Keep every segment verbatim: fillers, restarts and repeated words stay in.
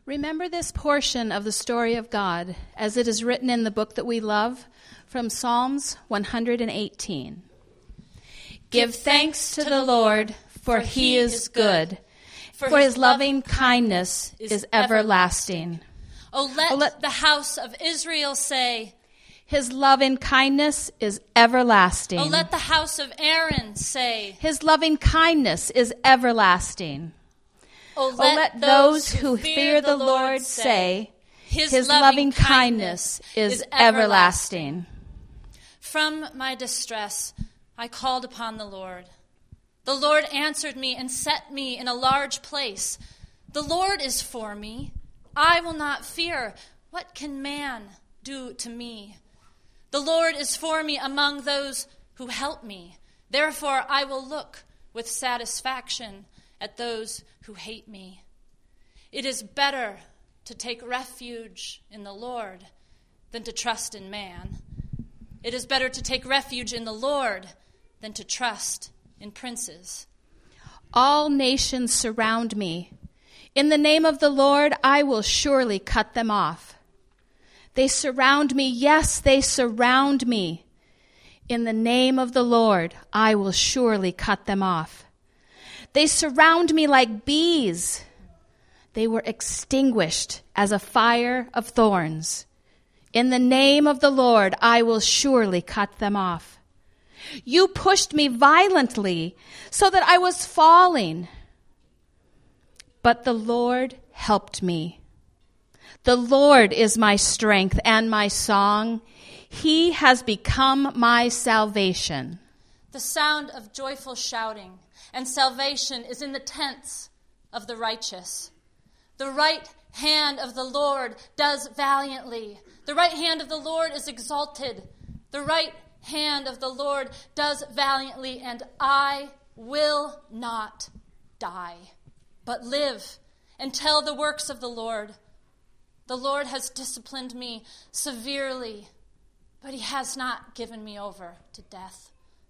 Remember this portion of the story of God as it is written in the book that we love from Psalms one hundred eighteen. Give thanks to the Lord, for he is good, for his loving kindness is everlasting. Oh, let, oh, let the house of Israel say, his loving kindness is everlasting. Oh, let the house of Aaron say, his loving kindness is everlasting. Oh, let, oh, let those who fear the Lord say, his, his loving kindness is everlasting. From my distress, I called upon the Lord. The Lord answered me and set me in a large place. The Lord is for me. I will not fear. What can man do to me? The Lord is for me among those who help me. Therefore, I will look with satisfaction at those who hate me. It is better to take refuge in the Lord than to trust in man. It is better to take refuge in the Lord than to trust in princes. All nations surround me. In the name of the Lord, I will surely cut them off. They surround me. Yes, they surround me. In the name of the Lord, I will surely cut them off. They surround me like bees. They were extinguished as a fire of thorns. In the name of the Lord, I will surely cut them off. You pushed me violently so that I was falling. But the Lord helped me. The Lord is my strength and my song. He has become my salvation. The sound of joyful shouting and salvation is in the tents of the righteous. The right hand of the Lord does valiantly. The right hand of the Lord is exalted. The right hand of the Lord does valiantly, and I will not die, but live and tell the works of the Lord. The Lord has disciplined me severely, but he has not given me over to death.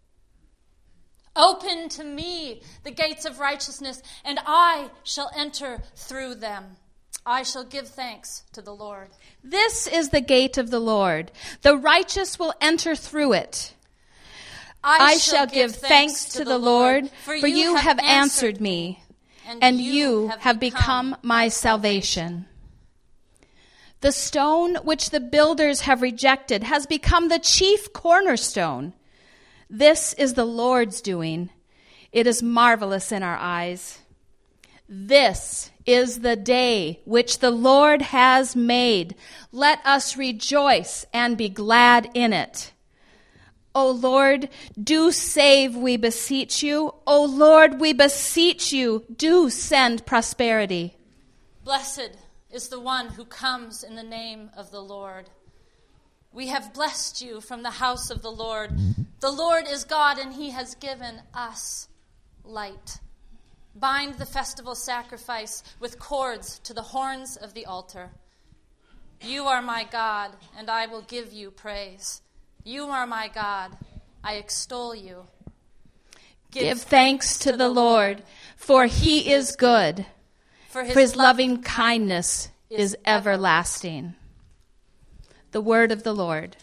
Open to me the gates of righteousness, and I shall enter through them. I shall give thanks to the Lord. This is the gate of the Lord. The righteous will enter through it. I, I shall, shall give thanks, thanks to the Lord, for, for you have answered me, and, and you have, have become my salvation. The stone which the builders have rejected has become the chief cornerstone. This is the Lord's doing. It is marvelous in our eyes. This is the day which the Lord has made. Let us rejoice and be glad in it. O Lord, do save, we beseech you. O Lord, we beseech you, do send prosperity. Blessed is the one who comes in the name of the Lord. We have blessed you from the house of the Lord. The Lord is God, and he has given us light. Bind the festival sacrifice with cords to the horns of the altar. You are my God, and I will give you praise. You are my God, I extol you. Give, give thanks to, to the Lord, for he is good, for his, for his loving kindness is everlasting. The word of the Lord.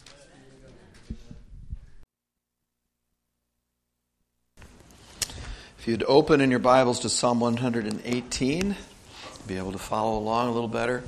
If you'd open in your Bibles to Psalm one hundred eighteen, be able to follow along a little better.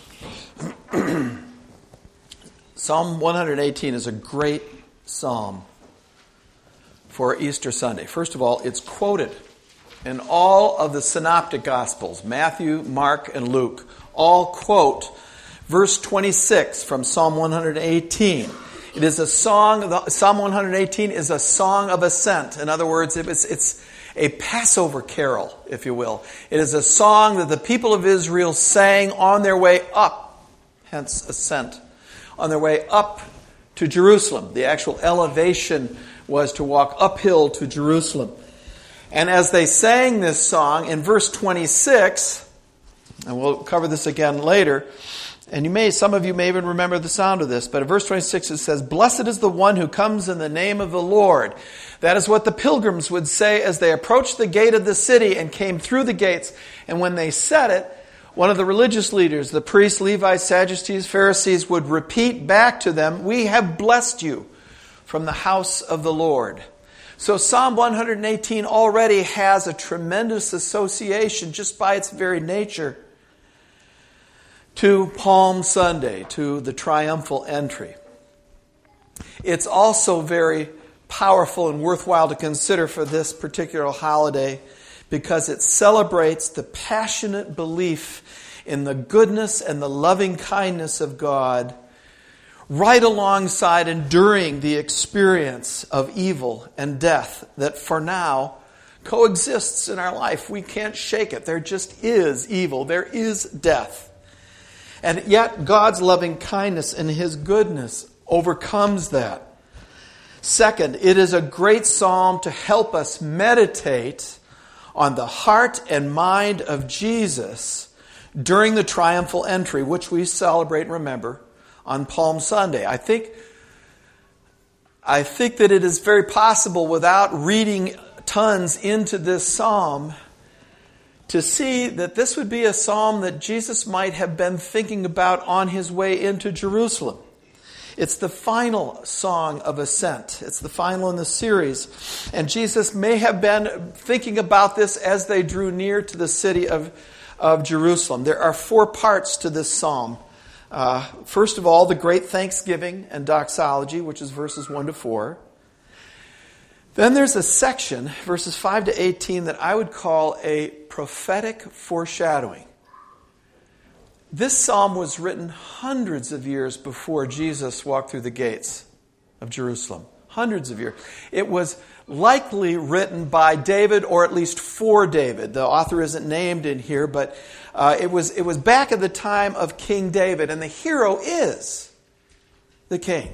Psalm one hundred eighteen is a great psalm for Easter Sunday. First of all, it's quoted in all of the synoptic Gospels. Matthew, Mark, and Luke all quote verse twenty-six from Psalm one hundred eighteen. It is a song, Psalm one hundred eighteen is a song of ascent. In other words, it's, it's a Passover carol, if you will. It is a song that the people of Israel sang on their way up, hence ascent, on their way up to Jerusalem. The actual elevation was to walk uphill to Jerusalem. And as they sang this song, in verse twenty-six, and we'll cover this again later, and you may, some of you may even remember the sound of this, but in verse twenty-six it says, "Blessed is the one who comes in the name of the Lord." That is what the pilgrims would say as they approached the gate of the city and came through the gates. And when they said it, one of the religious leaders, the priests, Levites, Sadducees, Pharisees, would repeat back to them, "We have blessed you from the house of the Lord." So Psalm one eighteen already has a tremendous association, just by its very nature, to Palm Sunday, to the triumphal entry. It's also very powerful and worthwhile to consider for this particular holiday because it celebrates the passionate belief in the goodness and the loving kindness of God right alongside and during the experience of evil and death that for now coexists in our life. We can't shake it. There just is evil. There is death. And yet God's loving kindness and His goodness overcomes that. Second, it is a great psalm to help us meditate on the heart and mind of Jesus during the triumphal entry, which we celebrate and remember on Palm Sunday. I think, I think that it is very possible, without reading tons into this psalm, to see that this would be a psalm that Jesus might have been thinking about on His way into Jerusalem. It's the final song of ascent. It's the final in the series. And Jesus may have been thinking about this as they drew near to the city of, of Jerusalem. There are four parts to this psalm. Uh, first of all, the great thanksgiving and doxology, which is verses one to four. Then there's a section, verses five to eighteen, that I would call a prophetic foreshadowing. This psalm was written hundreds of years before Jesus walked through the gates of Jerusalem. Hundreds of years. It was likely written by David, or at least for David. The author isn't named in here, but uh, it was it was back at the time of King David, and the hero is the king.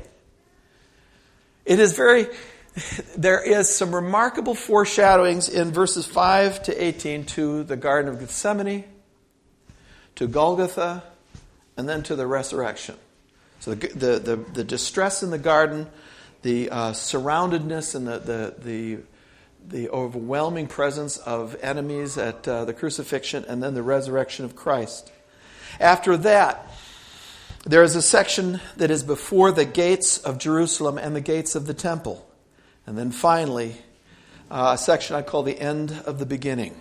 It is very... There is some remarkable foreshadowings in verses five to eighteen to the Garden of Gethsemane, to Golgotha, and then to the resurrection. So the the, the, the distress in the garden, the uh, surroundedness and the, the the the overwhelming presence of enemies at uh, the crucifixion, and then the resurrection of Christ. After that, there is a section that is before the gates of Jerusalem and the gates of the temple. And then finally, uh, a section I call the end of the beginning.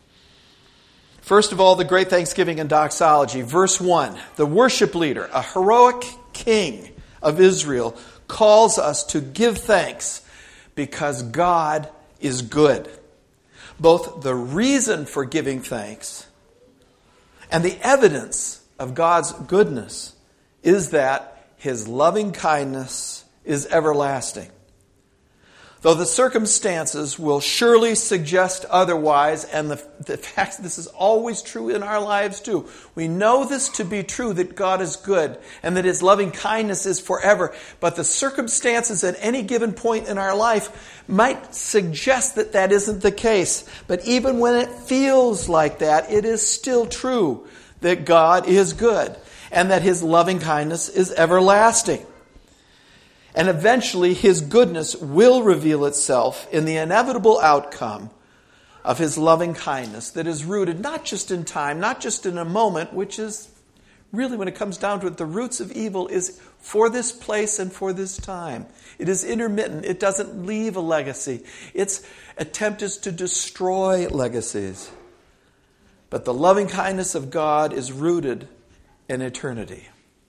First of all, the great thanksgiving and doxology. Verse one, the worship leader, a heroic king of Israel, calls us to give thanks because God is good. Both the reason for giving thanks and the evidence of God's goodness is that His loving kindness is everlasting. Though the circumstances will surely suggest otherwise, and the, the fact this is always true in our lives too. We know this to be true, that God is good and that His loving kindness is forever. But the circumstances at any given point in our life might suggest that that isn't the case. But even when it feels like that, it is still true that God is good and that His loving kindness is everlasting. And eventually His goodness will reveal itself in the inevitable outcome of His loving kindness that is rooted not just in time, not just in a moment, which is really, when it comes down to it, the roots of evil is for this place and for this time. It is intermittent. It doesn't leave a legacy. Its attempt is to destroy legacies. But the loving kindness of God is rooted in eternity.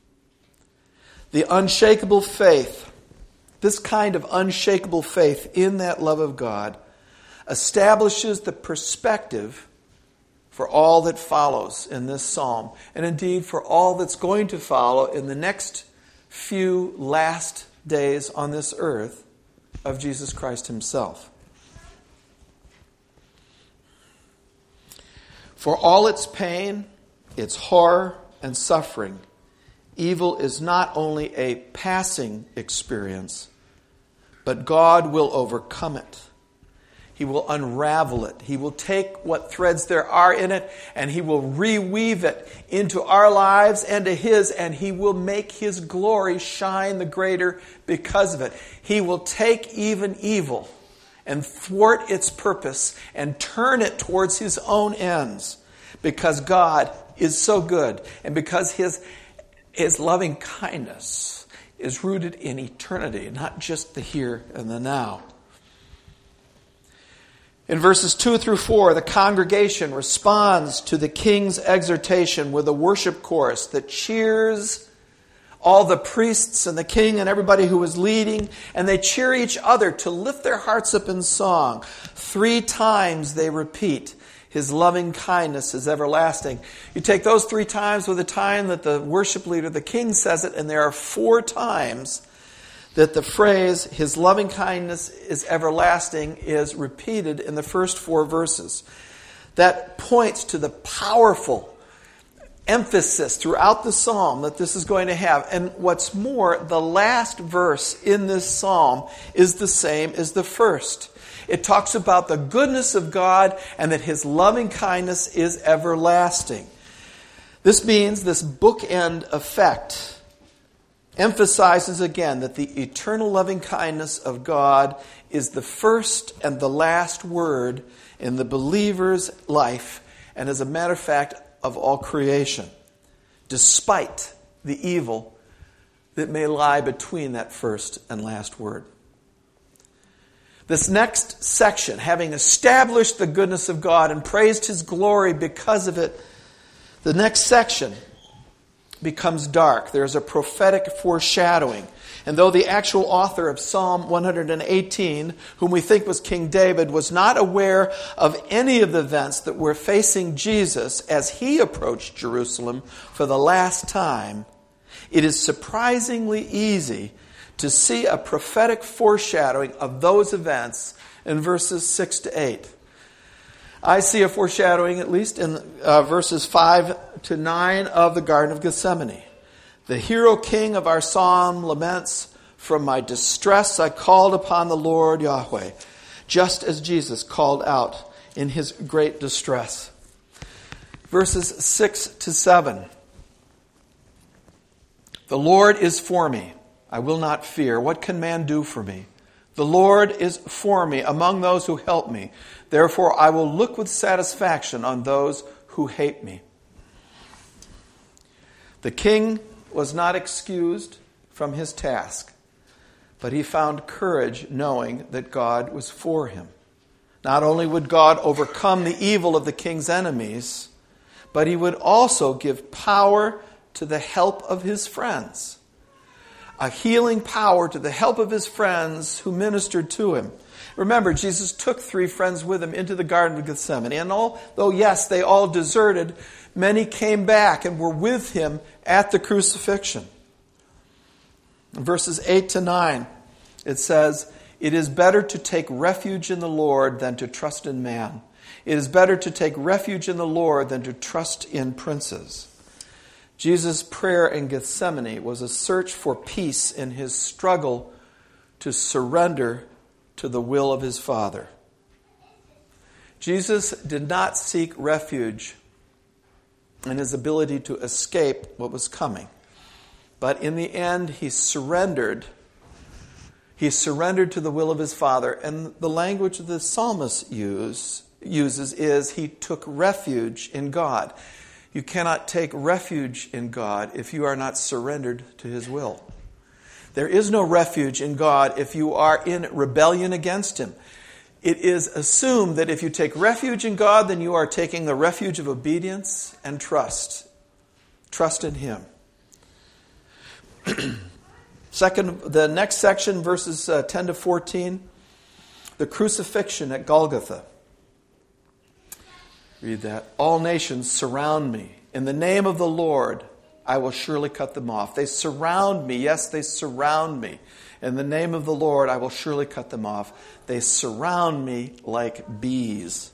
The unshakable faith, this kind of unshakable faith in that love of God, establishes the perspective for all that follows in this psalm, and indeed for all that's going to follow in the next few last days on this earth of Jesus Christ Himself. For all its pain, its horror, and suffering, evil is not only a passing experience, but God will overcome it. He will unravel it. He will take what threads there are in it, and He will reweave it into our lives and to His, and He will make His glory shine the greater because of it. He will take even evil and thwart its purpose and turn it towards His own ends. because God is so good and because his, his loving kindness is rooted in eternity, not just the here and the now. In verses two through four, the congregation responds to the king's exhortation with a worship chorus that cheers all the priests and the king and everybody who is leading, and they cheer each other to lift their hearts up in song. Three times they repeat, his loving kindness is everlasting. You take those three times with the time that the worship leader, the king, says it, and there are four times that the phrase, his loving kindness is everlasting, is repeated in the first four verses. That points to the powerful emphasis throughout the psalm that this is going to have. And what's more, the last verse in this psalm is the same as the first. It talks about the goodness of God and that his loving kindness is everlasting. This means this bookend effect emphasizes again that the eternal loving kindness of God is the first and the last word in the believer's life, and as a matter of fact, of all creation, despite the evil that may lie between that first and last word. This next section, having established the goodness of God and praised his glory because of it, the next section becomes dark. There's a prophetic foreshadowing. And though the actual author of Psalm one hundred eighteen, whom we think was King David, was not aware of any of the events that were facing Jesus as he approached Jerusalem for the last time, it is surprisingly easy to see a prophetic foreshadowing of those events in verses six to eight. I see a foreshadowing, at least in uh, verses five to nine of the Garden of Gethsemane. The hero king of our psalm laments, "From my distress I called upon the Lord Yahweh," just as Jesus called out in his great distress. Verses six to seven. The Lord is for me. I will not fear. What can man do for me? The Lord is for me among those who help me. Therefore I will look with satisfaction on those who hate me. The king was not excused from his task, but he found courage knowing that God was for him. Not only would God overcome the evil of the king's enemies, but he would also give power to the help of his friends. A healing power to the help of his friends who ministered to him. Remember, Jesus took three friends with him into the Garden of Gethsemane. And although, yes, they all deserted, many came back and were with him at the crucifixion. In verses eight to nine, it says, "It is better to take refuge in the Lord than to trust in man. It is better to take refuge in the Lord than to trust in princes." Jesus' prayer in Gethsemane was a search for peace in his struggle to surrender to the will of his Father. Jesus did not seek refuge in his ability to escape what was coming. But in the end, he surrendered. He surrendered to the will of his Father. And the language the psalmist use, uses is he took refuge in God. You cannot take refuge in God if you are not surrendered to his will. There is no refuge in God if you are in rebellion against him. It is assumed that if you take refuge in God, then you are taking the refuge of obedience and trust. Trust in him. Second, the next section, verses uh, ten to fourteen, the crucifixion at Golgotha. Read that. "All nations surround me. In the name of the Lord, I will surely cut them off." They surround me. Yes, they surround me. In the name of the Lord, I will surely cut them off. They surround me like bees.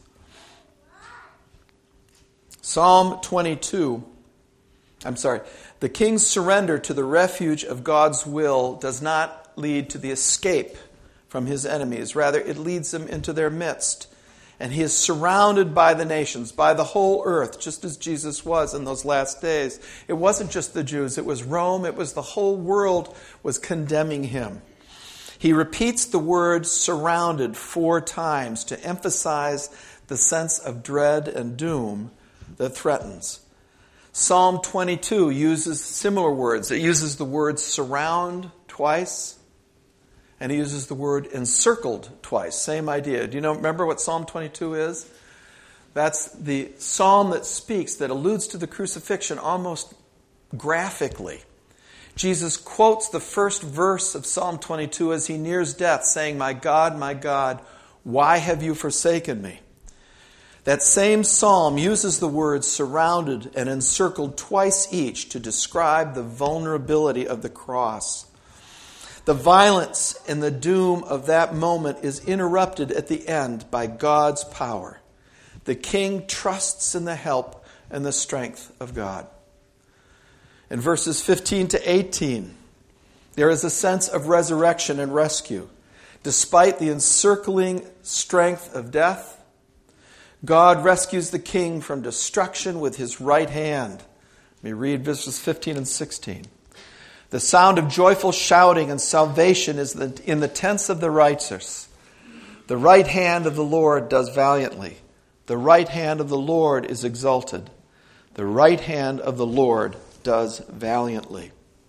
Psalm twenty-two. I'm sorry. The king's surrender to the refuge of God's will does not lead to the escape from his enemies. Rather, it leads them into their midst. And he is surrounded by the nations, by the whole earth, just as Jesus was in those last days. It wasn't just the Jews, it was Rome, it was the whole world was condemning him. He repeats the word surrounded four times to emphasize the sense of dread and doom that threatens. Psalm twenty-two uses similar words. It uses the word surround twice, and it uses the word encircled twice. Same idea. Do you know? Remember what Psalm twenty-two is? That's the psalm that speaks, that alludes to the crucifixion almost graphically. Jesus quotes the first verse of Psalm twenty-two as he nears death, saying, "My God, my God, why have you forsaken me?" That same psalm uses the words surrounded and encircled twice each to describe the vulnerability of the cross. The violence and the doom of that moment is interrupted at the end by God's power. The king trusts in the help and the strength of God. In verses fifteen to eighteen, there is a sense of resurrection and rescue. Despite the encircling strength of death, God rescues the king from destruction with his right hand. Let me read verses fifteen and sixteen. The sound of joyful shouting and salvation is in the tents of the righteous. The right hand of the Lord does valiantly. The right hand of the Lord is exalted. The right hand of the Lord does valiantly.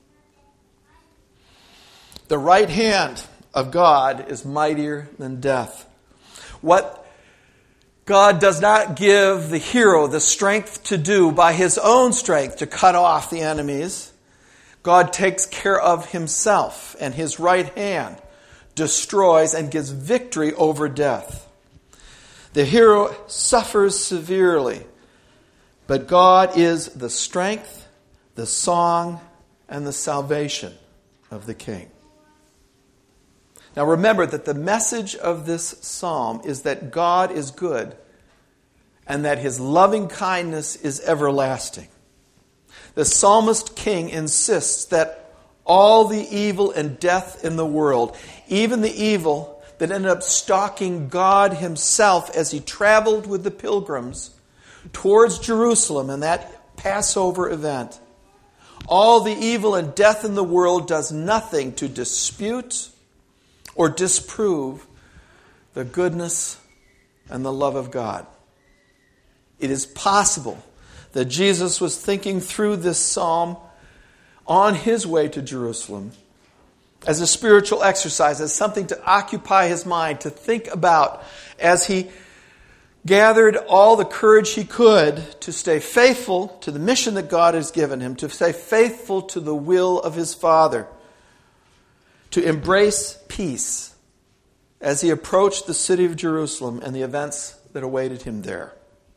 The right hand of God is mightier than death. What God does not give the hero the strength to do by his own strength to cut off the enemies, God takes care of himself, and his right hand destroys and gives victory over death. The hero suffers severely, but God is the strength, the song, and the salvation of the king. Now remember that the message of this psalm is that God is good and that his loving kindness is everlasting. The psalmist king insists that all the evil and death in the world, even the evil that ended up stalking God himself as he traveled with the pilgrims towards Jerusalem in that Passover event, all the evil and death in the world does nothing to dispute or disprove the goodness and the love of God. It is possible that Jesus was thinking through this psalm on his way to Jerusalem as a spiritual exercise, as something to occupy his mind, to think about as he gathered all the courage he could to stay faithful to the mission that God has given him, to stay faithful to the will of his Father, to embrace peace as he approached the city of Jerusalem and the events that awaited him there.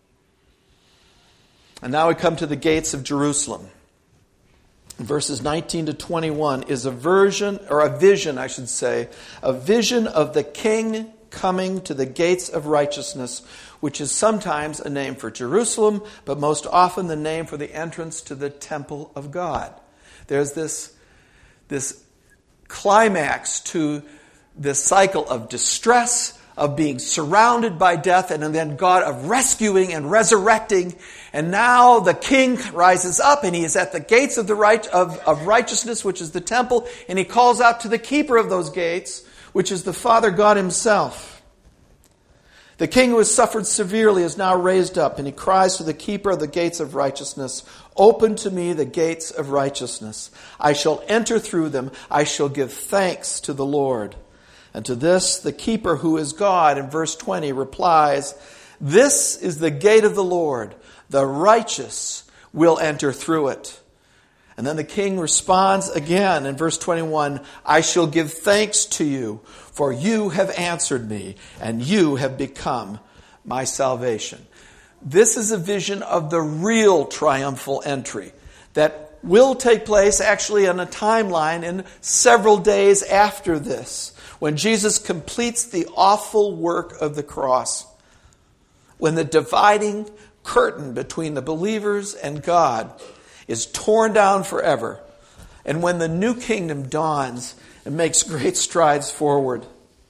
And now we come to the gates of Jerusalem. Verses nineteen to twenty-one is a version, or a vision, I should say, a vision of the king coming to the gates of righteousness, which is sometimes a name for Jerusalem, but most often the name for the entrance to the temple of God. There's this, this climax to this cycle of distress, of being surrounded by death, and then God of rescuing and resurrecting. And now the king rises up, and he is at the gates of the right of, of righteousness, which is the temple, and he calls out to the keeper of those gates, which is the Father God himself. The king who has suffered severely is now raised up, and he cries to the keeper of the gates of righteousness, "Open to me the gates of righteousness. I shall enter through them. I shall give thanks to the Lord." And to this, the keeper, who is God, in verse twenty, replies, "This is the gate of the Lord. The righteous will enter through it." And then the king responds again in verse twenty-one, "I shall give thanks to you, for you have answered me, and you have become my salvation." This is a vision of the real triumphal entry that will take place actually on a timeline in several days after this, when Jesus completes the awful work of the cross, when the dividing curtain between the believers and God is torn down forever, and when the new kingdom dawns and makes great strides forward.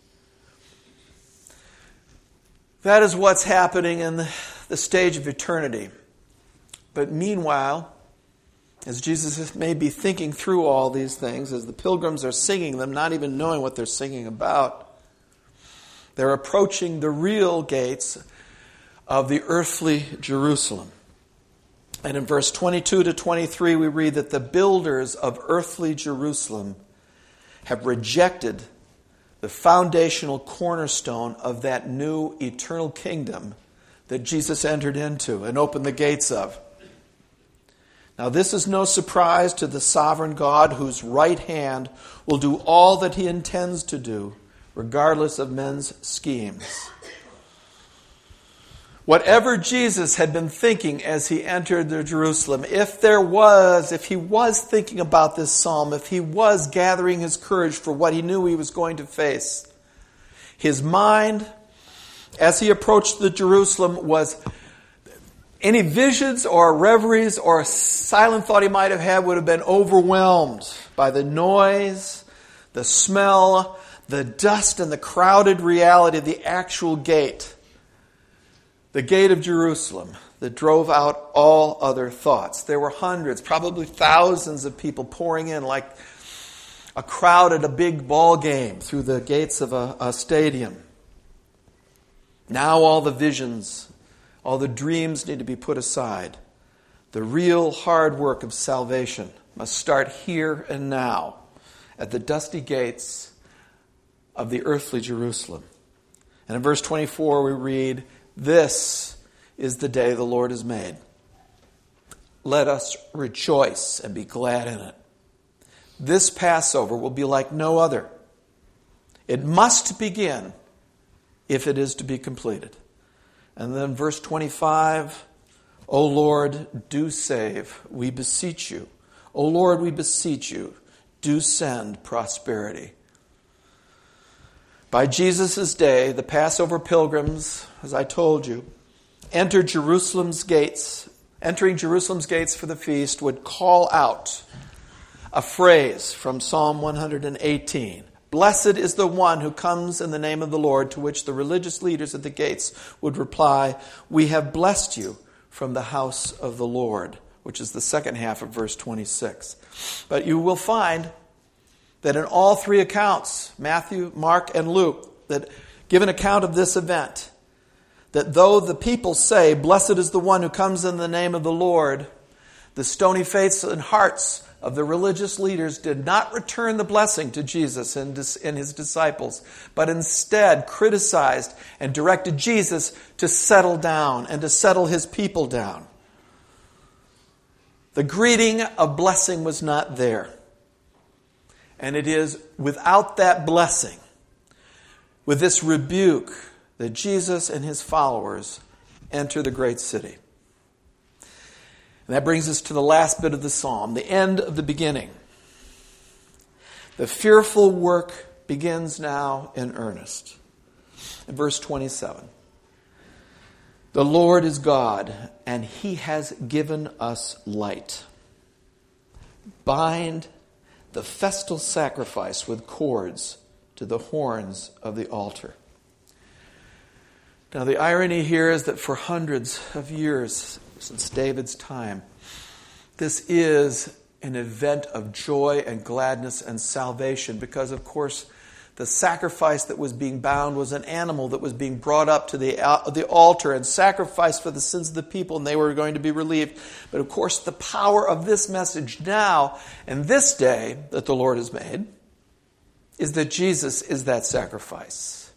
That is what's happening in the, the stage of eternity. But meanwhile, as Jesus may be thinking through all these things, as the pilgrims are singing them, not even knowing what they're singing about, they're approaching the real gates of the earthly Jerusalem. And in verse twenty-two to twenty-three, we read that the builders of earthly Jerusalem have rejected the foundational cornerstone of that new eternal kingdom that Jesus entered into and opened the gates of. Now, this is no surprise to the sovereign God, whose right hand will do all that he intends to do, regardless of men's schemes. Whatever Jesus had been thinking as he entered the Jerusalem, if there was, if he was thinking about this psalm, if he was gathering his courage for what he knew he was going to face, his mind, as he approached the Jerusalem, was any visions or reveries or silent thought he might have had would have been overwhelmed by the noise, the smell, the dust, and the crowded reality of the actual gate. The gate of Jerusalem that drove out all other thoughts. There were hundreds, probably thousands of people pouring in like a crowd at a big ball game through the gates of a, a stadium. Now all the visions, all the dreams need to be put aside. The real hard work of salvation must start here and now at the dusty gates of the earthly Jerusalem. And in verse twenty-four we read, "This is the day the Lord has made. Let us rejoice and be glad in it." This Passover will be like no other. It must begin if it is to be completed. And then verse twenty-five, "O Lord, do save, we beseech you. O Lord, we beseech you, do send prosperity." By Jesus' day, the Passover pilgrims, as I told you, entered Jerusalem's gates. Entering Jerusalem's gates for the feast would call out a phrase from Psalm one hundred eighteen. "Blessed is the one who comes in the name of the Lord," to which the religious leaders at the gates would reply, "We have blessed you from the house of the Lord," which is the second half of verse twenty-six. But you will find that in all three accounts, Matthew, Mark, and Luke, that give an account of this event, that though the people say, "Blessed is the one who comes in the name of the Lord," the stony faces and hearts of the religious leaders did not return the blessing to Jesus and his disciples, but instead criticized and directed Jesus to settle down and to settle his people down. The greeting of blessing was not there. And it is without that blessing, with this rebuke, that Jesus and his followers enter the great city. And that brings us to the last bit of the psalm, the end of the beginning. The fearful work begins now in earnest. In verse twenty-seven, "The Lord is God, and he has given us light. Bind the festal sacrifice with cords to the horns of the altar." Now the irony here is that for hundreds of years, since David's time, this is an event of joy and gladness and salvation, because of course the sacrifice that was being bound was an animal that was being brought up to the, uh, the altar and sacrificed for the sins of the people, and they were going to be relieved. But of course the power of this message now and this day that the Lord has made is that Jesus is that sacrifice.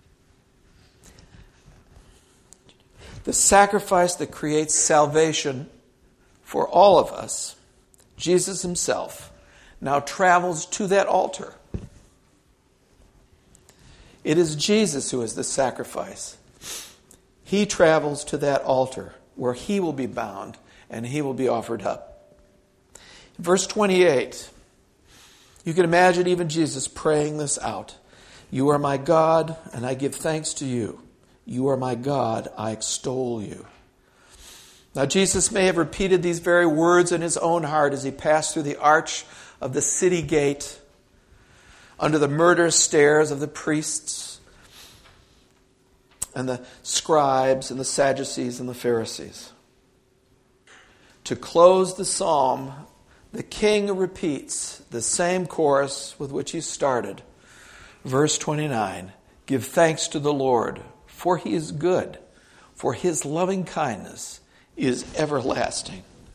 The sacrifice that creates salvation for all of us, Jesus himself, now travels to that altar. It is Jesus who is the sacrifice. He travels to that altar where he will be bound and he will be offered up. In verse twenty-eight, you can imagine even Jesus praying this out. "You are my God, and I give thanks to you. You are my God, I extol you." Now Jesus may have repeated these very words in his own heart as he passed through the arch of the city gate, under the murderous stares of the priests and the scribes and the Sadducees and the Pharisees. To close the psalm, the king repeats the same chorus with which he started. Verse twenty-nine, "Give thanks to the Lord, for he is good, for his loving kindness is everlasting."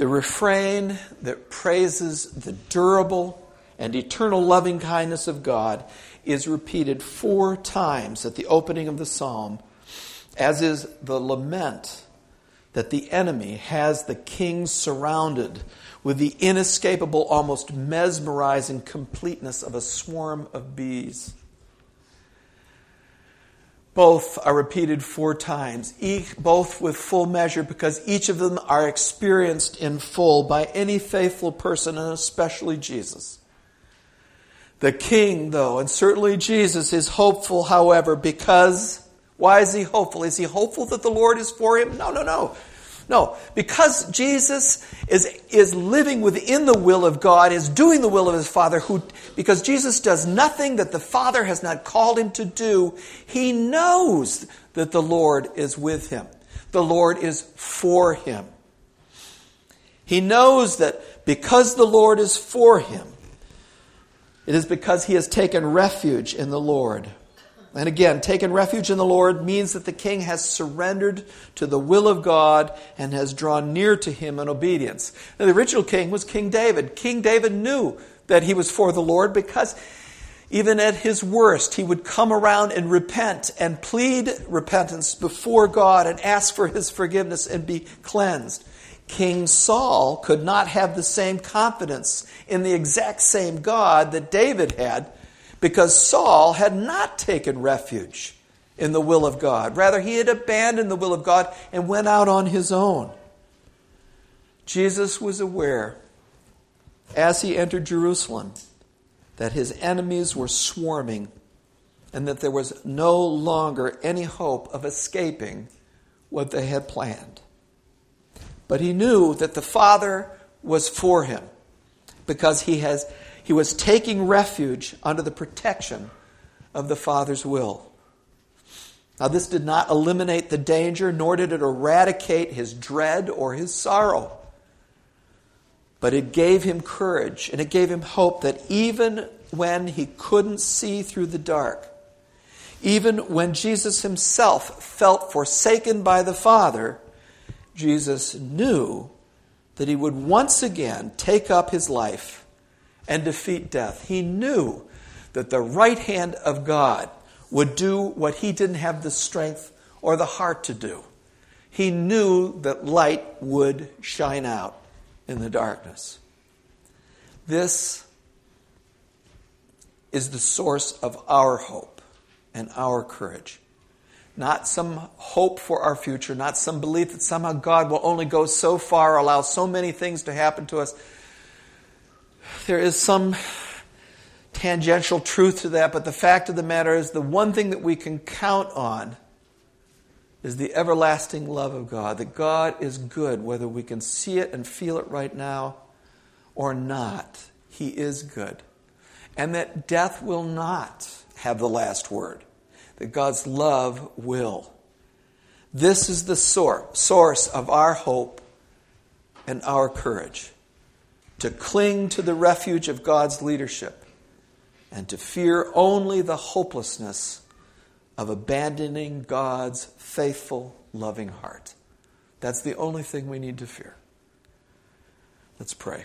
The refrain that praises the durable and eternal loving kindness of God is repeated four times at the opening of the psalm, as is the lament that the enemy has the king surrounded with the inescapable, almost mesmerizing completeness of a swarm of bees. Both are repeated four times, each, both with full measure, because each of them are experienced in full by any faithful person, and especially Jesus. The king, though, and certainly Jesus, is hopeful, however, because, why is he hopeful? Is he hopeful that the Lord is for him? No, no, no. No, because Jesus is, is living within the will of God, is doing the will of his Father, who, because Jesus does nothing that the Father has not called him to do, he knows that the Lord is with him. The Lord is for him. He knows that because the Lord is for him, it is because he has taken refuge in the Lord. And again, taken refuge in the Lord means that the king has surrendered to the will of God and has drawn near to him in obedience. Now, the original king was King David. King David knew that he was for the Lord because even at his worst, he would come around and repent and plead repentance before God and ask for his forgiveness and be cleansed. King Saul could not have the same confidence in the exact same God that David had, because Saul had not taken refuge in the will of God. Rather, he had abandoned the will of God and went out on his own. Jesus was aware, as he entered Jerusalem, that his enemies were swarming and that there was no longer any hope of escaping what they had planned. But he knew that the Father was for him because he has He was taking refuge under the protection of the Father's will. Now, this did not eliminate the danger, nor did it eradicate his dread or his sorrow. But it gave him courage, and it gave him hope that even when he couldn't see through the dark, even when Jesus himself felt forsaken by the Father, Jesus knew that he would once again take up his life and defeat death. He knew that the right hand of God would do what he didn't have the strength or the heart to do. He knew that light would shine out in the darkness. This is the source of our hope and our courage. Not some hope for our future, not some belief that somehow God will only go so far, allow so many things to happen to us. There is some tangential truth to that, but the fact of the matter is the one thing that we can count on is the everlasting love of God. That God is good, whether we can see it and feel it right now or not. He is good. And that death will not have the last word. That God's love will. This is the source of our hope and our courage. To cling to the refuge of God's leadership and to fear only the hopelessness of abandoning God's faithful, loving heart. That's the only thing we need to fear. Let's pray.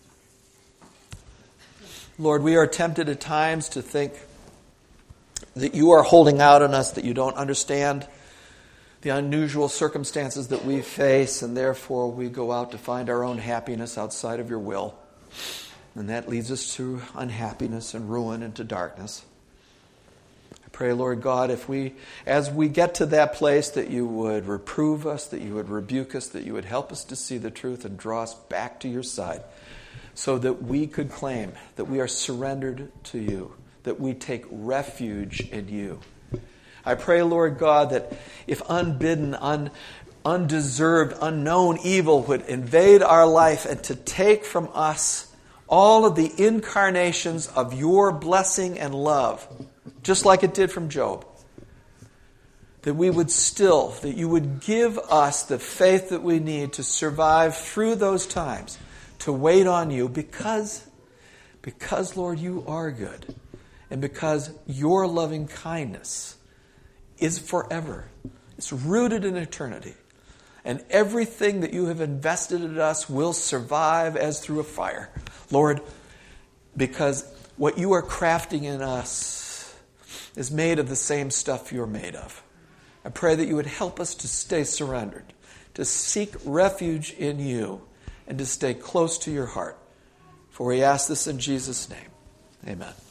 Lord, we are tempted at times to think that you are holding out on us, that you don't understand the unusual circumstances that we face, and therefore we go out to find our own happiness outside of your will. And that leads us to unhappiness and ruin and to darkness. I pray, Lord God, if we, as we get to that place, that you would reprove us, that you would rebuke us, that you would help us to see the truth and draw us back to your side, so that we could claim that we are surrendered to you, that we take refuge in you. I pray, Lord God, that if unbidden, un, undeserved, unknown evil would invade our life and to take from us all of the incarnations of your blessing and love, just like it did from Job, that we would still, that you would give us the faith that we need to survive through those times, to wait on you, because, because, Lord, you are good, and because your loving kindness is forever. It's rooted in eternity. And everything that you have invested in us will survive as through a fire. Lord, because what you are crafting in us is made of the same stuff you're made of. I pray that you would help us to stay surrendered, to seek refuge in you, and to stay close to your heart. For we ask this in Jesus' name. Amen.